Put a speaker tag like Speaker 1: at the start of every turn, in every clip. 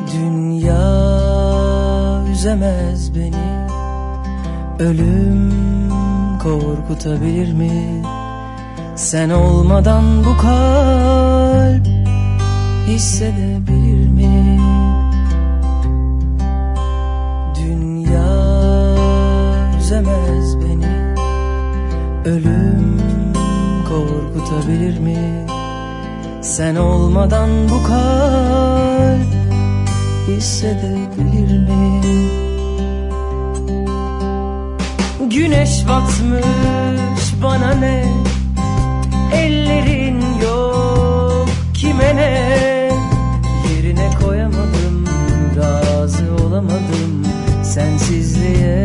Speaker 1: Dünya üzemez beni, ölüm korkutabilir mi? Sen olmadan bu kalp hissedebilir mi? Dünya üzemez beni, ölüm korkutabilir mi? Sen olmadan bu kalp hissedebilir mi? Güneş batmış, bana ne? Ellerin yok, kime ne? Yerine koyamadım, razı olamadım sensizliğe.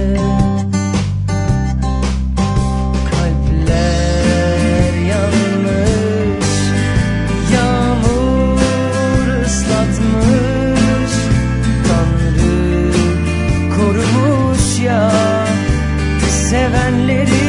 Speaker 1: Kalpler yanmış, yağmur ıslatmış, Tanrı korumuş ya sevenleri.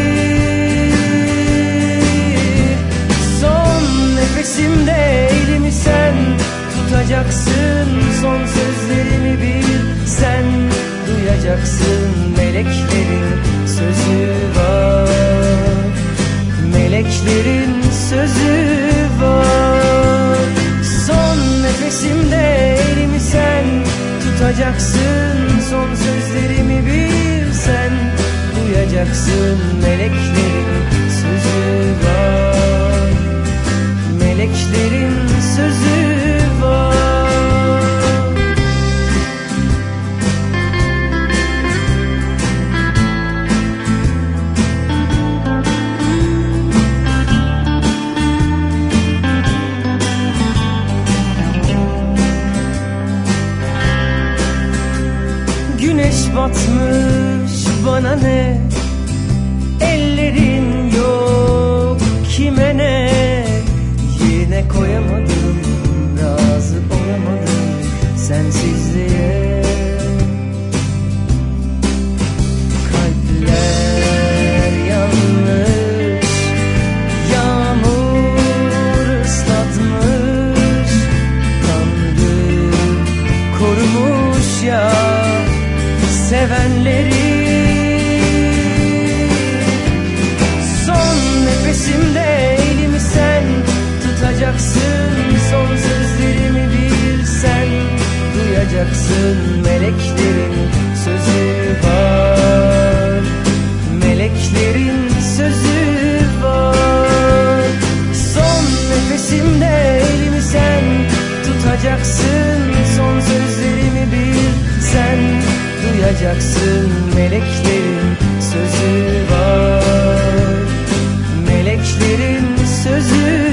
Speaker 1: Son nefesimde elimi sen tutacaksın, son sözlerimi bil sen duyacaksın. Meleklerin sözü var, meleklerin sözü var. Son nefesimde elimi sen tutacaksın, son sözlerimi bil sen duyacaksın. Meleklerin sözü var, meleklerin sözü var. Güneş batmış, bana ne? Ellerin yok, kime ne? Yerine koyamadım, razı olamadım sensizliğe. Kalpler yanmış, yağmur ıslatmış, Tanrı korumuş ya sevenleri. Son nefesimde elimi sen tutacaksın, son sözlerimi bil sen duyacaksın. Meleklerin sözü var, meleklerin sözü var. Son nefesimde elimi sen tutacaksın, son sözlerimi bil sen duyacaksın. Meleklerin sözü var, meleklerin sözü